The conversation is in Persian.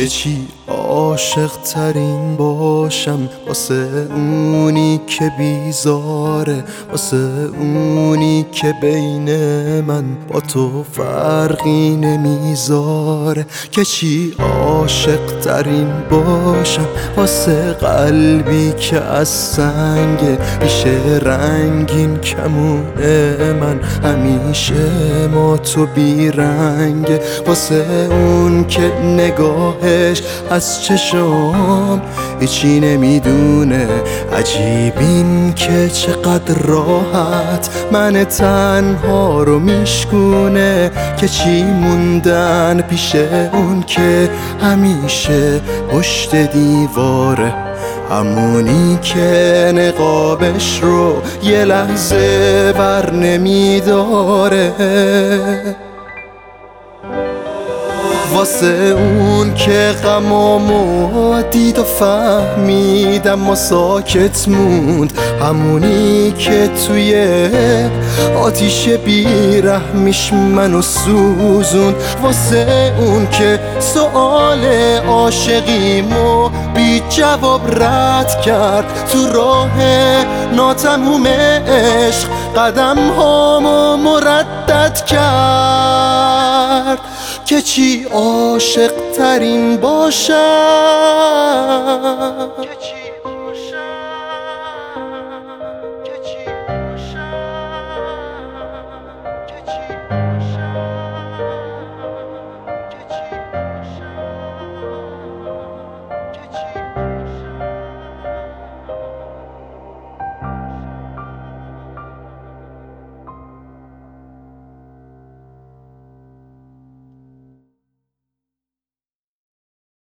که چی عاشق ترین باشم، واسه اونی که بیزاره، واسه اونی که بین من با تو فرقی نمیذاره. که چی عاشق ترین باشم، واسه قلبی که از سنگ میشه رنگین کمونه من، همیشه ما تو بیرنگ. واسه اون که نگاهش از چشم هیچی نمیدونه، عجیب این که چقدر راحت من تنها رو میشکونه. که چی موندن پیش اون که همیشه پشت دیواره، همونی که نقابش رو یه لحظه بر نمیداره. واسه اون که غمامو دید و فهمید اما ساکت موند، همونی که توی آتیش بیرحمیش منو سوزوند. واسه اون که سؤال عاشقیمو بی جواب رد کرد، تو راه ناتموم عشق قدم هامو مردد کرد. که چی عاشق ترین باشم،